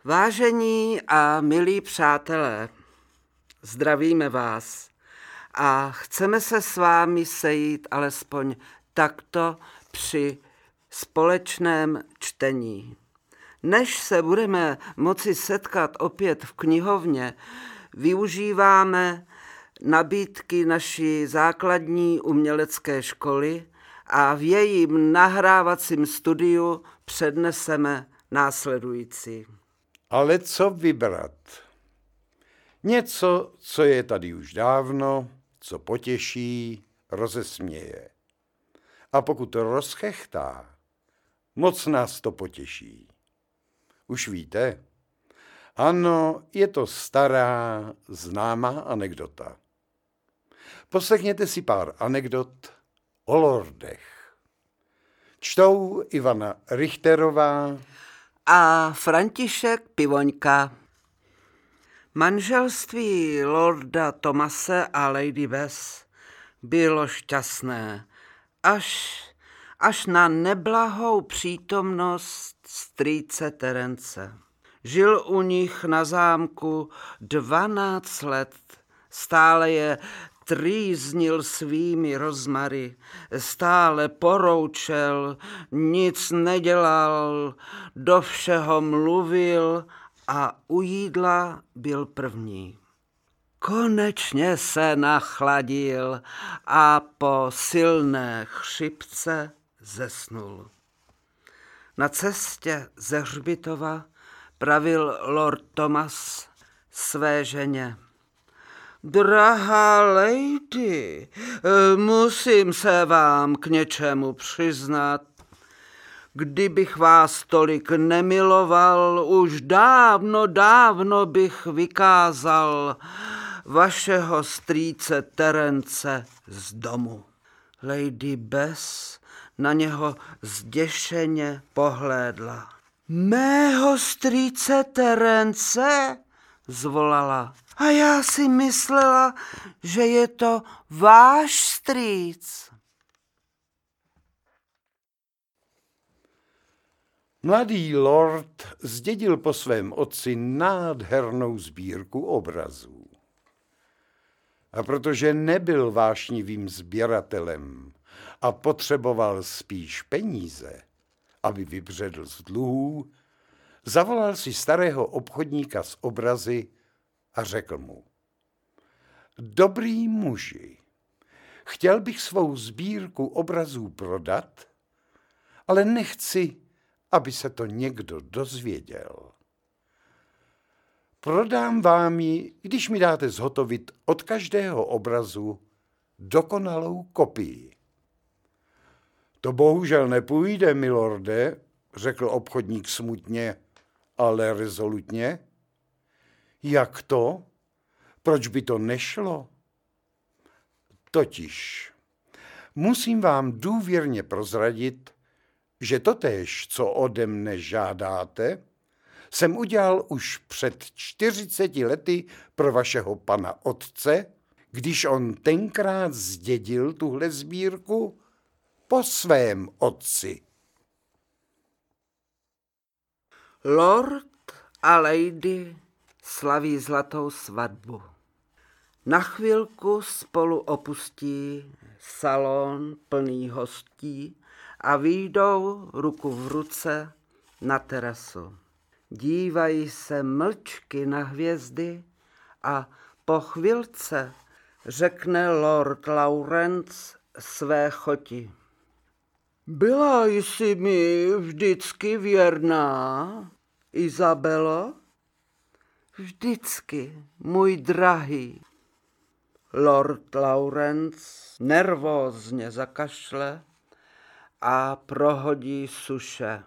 Vážení a milí přátelé, zdravíme vás a chceme se s vámi sejít alespoň takto při společném čtení. Než se budeme moci setkat opět v knihovně, využíváme nabídky naší základní umělecké školy a v jejím nahrávacím studiu předneseme následující. Ale co vybrat? Něco, co je tady už dávno, co potěší, rozesměje. A pokud to rozchechtá, moc nás to potěší. Už víte? Ano, je to stará, známá anekdota. Poslechněte si pár anekdot o lordech. Čtou Ivana Richterová a František Pivoňka. Manželství lorda Thomase a lady Bess bylo šťastné, až na neblahou přítomnost strýce Terence. Žil u nich na zámku 12 let, stále je trýznil svými rozmary, stále poroučel, nic nedělal, do všeho mluvil a u jídla byl první. Konečně se nachladil a po silné chřipce zesnul. Na cestě ze hřbitova pravil lord Thomas své ženě: Drahá lady, musím se vám k něčemu přiznat. Kdybych vás tolik nemiloval, už dávno bych vykázal vašeho strýce Terence z domu. Lady Bess na něho zděšeně pohlédla. Mého strýce Terence? Zvolala. A já si myslela, že je to váš strýc. Mladý lord zdědil po svém otci nádhernou sbírku obrazů. A protože nebyl vášnivým sběratelem a potřeboval spíš peníze, aby vybředl z dluhů, zavolal si starého obchodníka s obrazy a řekl mu: Dobrý muži, chtěl bych svou sbírku obrazů prodat, ale nechci, aby se to někdo dozvěděl. Prodám vám ji, když mi dáte zhotovit od každého obrazu dokonalou kopii. To bohužel nepůjde, milorde, řekl obchodník smutně, ale rezolutně. Jak to? Proč by to nešlo? Totiž musím vám důvěrně prozradit, že totéž, co ode mne žádáte, jsem udělal už před 40 lety pro vašeho pana otce, když on tenkrát zdědil tuhle sbírku po svém otci. Lord a lady slaví zlatou svatbu. Na chvilku spolu opustí salon plný hostí a vyjdou ruku v ruce na terasu. Dívají se mlčky na hvězdy a po chvilce řekne lord Lawrence své choti. Byla jsi mi vždycky věrná, Izabelo? Vždycky, můj drahý. Lord Lawrence nervózně zakašle a prohodí suše.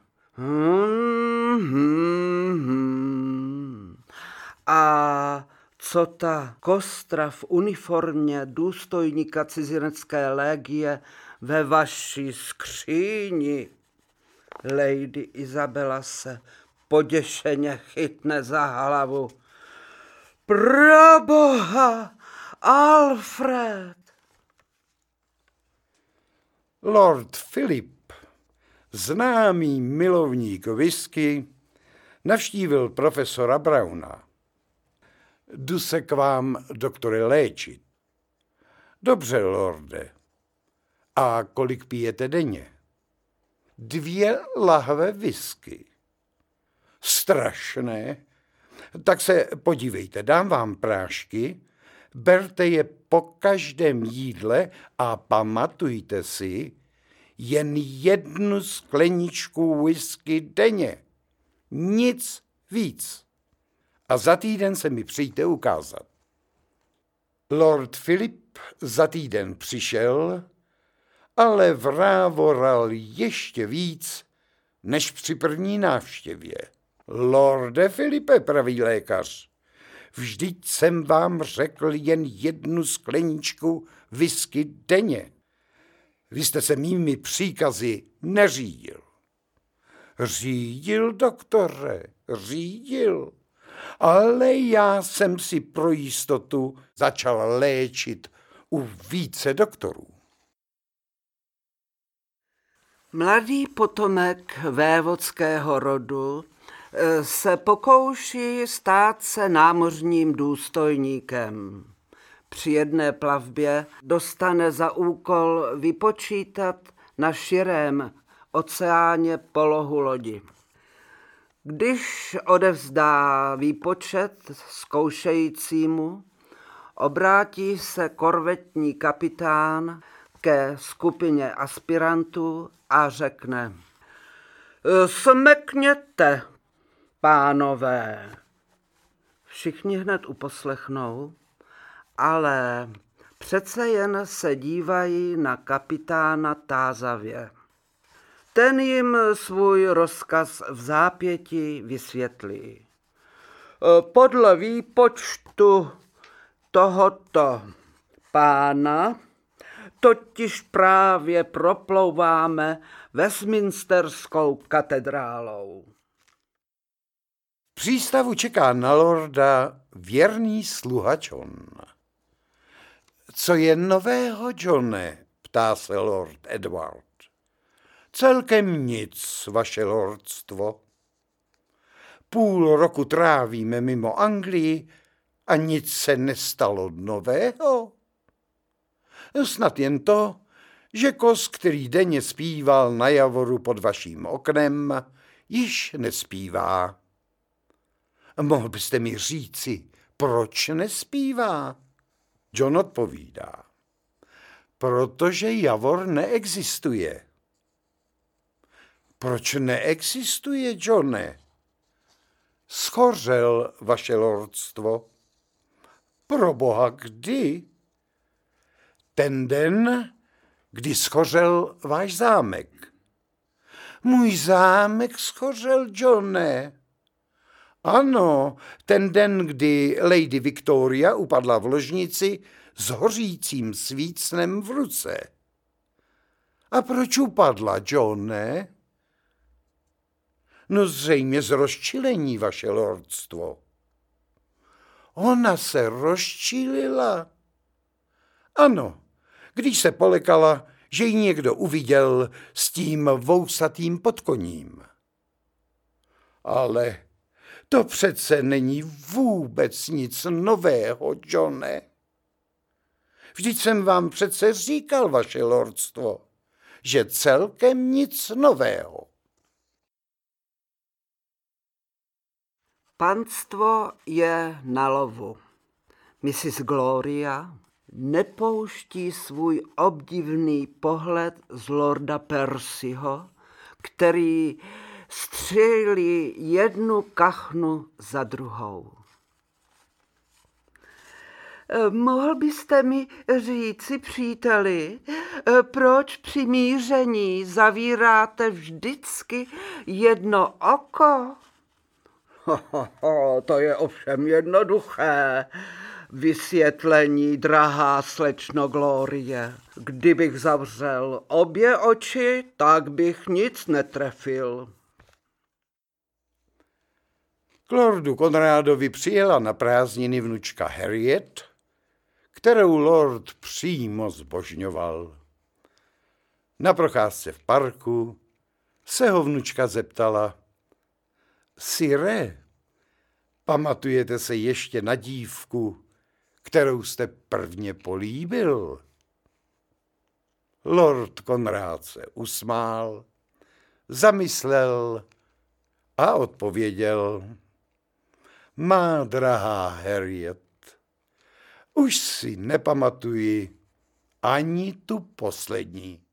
A co ta kostra v uniformě důstojníka cizinecké légie ve vaší skříni? Lady Izabela se poděšeně chytne za hlavu. Proboha, Alfred! Lord Philip, známý milovník whisky, Navštívil profesora Browna. Jdu se k vám, doktore, léčit. Dobře, lorde. A kolik pijete denně? 2 lahve whisky. Strašné. Tak se podívejte, dám vám prášky, berte je po každém jídle a pamatujte si, jen 1 skleničku whisky denně. Nic víc. A za týden se mi přijďte ukázat. Lord Philip za týden přišel, ale vrávoral ještě víc, než při první návštěvě. Lorde Filipe, pravý lékař, vždyť jsem vám řekl jen 1 skleničku whisky denně. Vy jste se mými příkazy neřídil. Řídil, doktore, řídil. Ale já jsem si pro jistotu začal léčit u více doktorů. Mladý potomek vévodského rodu se pokouší stát se námořním důstojníkem. Při jedné plavbě dostane za úkol vypočítat na širém oceáně polohu lodi. Když odevzdá výpočet zkoušejícímu, obrátí se korvetní kapitán ke skupině aspirantů a řekne: Smekněte, pánové. Všichni hned uposlechnou, ale přece jen se dívají na kapitána tázavě. Ten jim svůj rozkaz v zápětí vysvětlí. Podle výpočtu tohoto pána totiž právě proplouváme Westminsterskou katedrálou. V přístavu čeká na lorda věrný sluha John. Co je nového, Johne? Ptá se lord Edward. Celkem nic, vaše lordstvo. 0,5 roku trávíme mimo Anglii a nic se nestalo nového. Snad jen to, že kos, který denně zpíval na javoru pod vaším oknem, již nespívá. Mohl byste mi říci, proč nespívá? John odpovídá. Protože javor neexistuje. Proč neexistuje, Johne? Schořel, vaše lordstvo. Proboha, kdy? Ten den, kdy schořel váš zámek. Můj zámek schořel, Johne. Ano, ten den, kdy Lady Victoria upadla v ložnici s hořícím svícnem v ruce. A proč upadla, Johne? No zřejmě z rozčilení, vaše lordstvo. Ona se rozčilila. Ano, když se polekala, že ji někdo uviděl s tím vousatým podkoním. Ale to přece není vůbec nic nového, Johne. Vždyť jsem vám přece říkal, vaše lordstvo, že celkem nic nového. Panstvo je na lovu. Mrs. Gloria nepouští svůj obdivný pohled z lorda Percyho, který střílí 1 kachnu za druhou. Mohl byste mi říci, příteli, proč při míření zavíráte vždycky 1 oko? To je ovšem jednoduché vysvětlení, drahá slečno Glorie. Kdybych zavřel obě oči, tak bych nic netrefil. K lordu Konrádovi přijela na prázdniny vnučka Harriet, kterou lord přímo zbožňoval. Na procházce v parku se ho vnučka zeptala: Sire, pamatujete se ještě na dívku, kterou jste prvně políbil? Lord Konrád se usmál, zamyslel a odpověděl: Má drahá Harriet, už si nepamatuji ani tu poslední.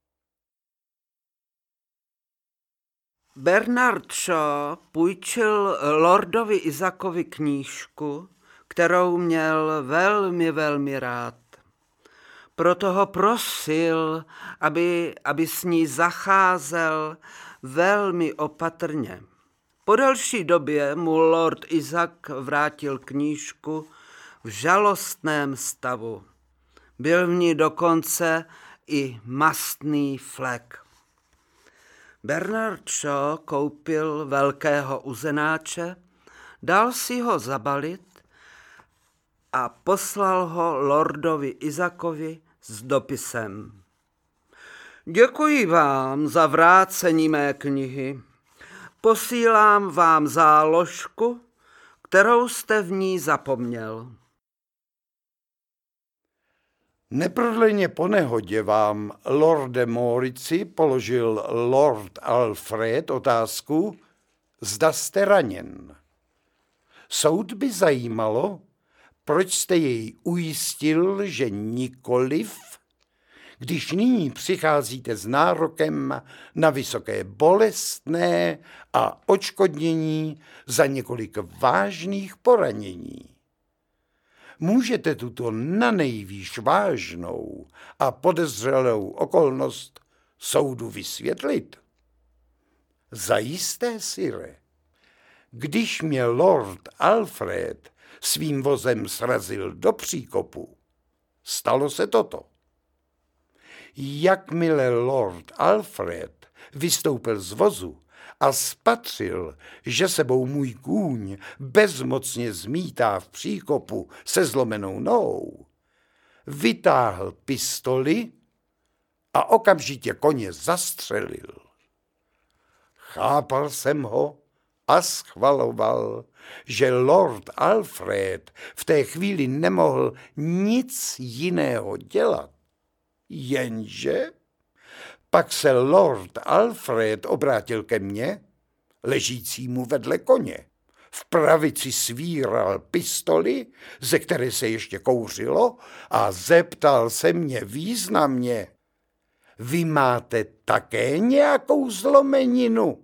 Bernard Shaw půjčil lordovi Isaacovi knížku, kterou měl velmi, velmi rád. Proto ho prosil, aby s ní zacházel velmi opatrně. Po delší době mu lord Isaac vrátil knížku v žalostném stavu. Byl v ní dokonce i mastný flek. Bernard Shaw koupil velkého uzenáče, dal si ho zabalit a poslal ho lordovi Isaacovi s dopisem. Děkuji vám za vrácení mé knihy. Posílám vám záložku, kterou jste v ní zapomněl. Neprodleně po nehodě vám, lorde Morici, položil lord Alfred otázku, zda jste raněn. Soud by zajímalo, proč jste jej ujistil, že nikoliv, když nyní přicházíte s nárokem na vysoké bolestné a odškodnění za několik vážných poranění. Můžete tuto nanejvýš vážnou a podezřelou okolnost soudu vysvětlit? Zajisté, sire. Když mě lord Alfred svým vozem srazil do příkopu, stalo se toto. Jakmile lord Alfred vystoupil z vozu a spatřil, že sebou můj kůň bezmocně zmítá v příkopu se zlomenou nohou, vytáhl pistoli a okamžitě koně zastřelil. Chápal jsem ho a schvaloval, že lord Alfred v té chvíli nemohl nic jiného dělat. Jenže pak se lord Alfred obrátil ke mně, ležícímu vedle koně. V pravici svíral pistoli, ze které se ještě kouřilo, a zeptal se mě významně: Vy máte také nějakou zlomeninu?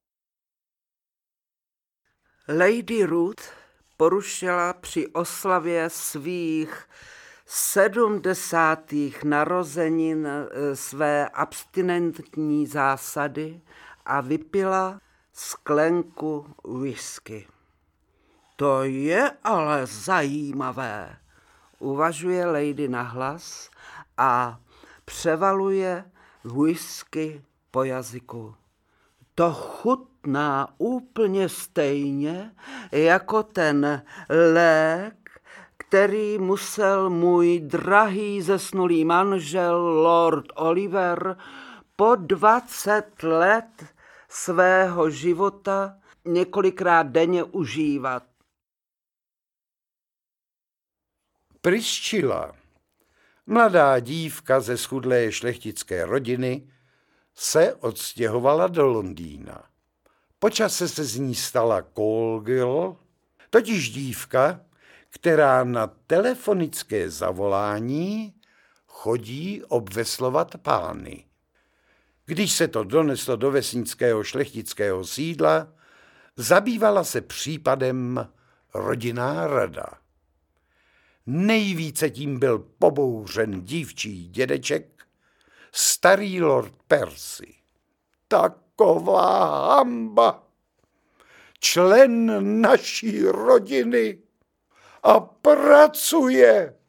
Lady Ruth porušila při oslavě svých 70. narozenin své abstinentní zásady a vypila sklenku whisky. To je ale zajímavé, uvažuje lady nahlas a převaluje whisky po jazyku. To chutná úplně stejně jako ten lék, který musel můj drahý zesnulý manžel lord Oliver po 20 let svého života několikrát denně užívat. Priscilla, mladá dívka ze schudlé šlechtické rodiny, se odstěhovala do Londýna. Po čase se z ní stala call girl, totiž dívka, která na telefonické zavolání chodí obveslovat pány. Když se to doneslo do vesnického šlechtického sídla, zabývala se případem rodinná rada. Nejvíce tím byl pobouřen dívčí dědeček, starý lord Percy. Taková hamba! Člen naší rodiny a pracuje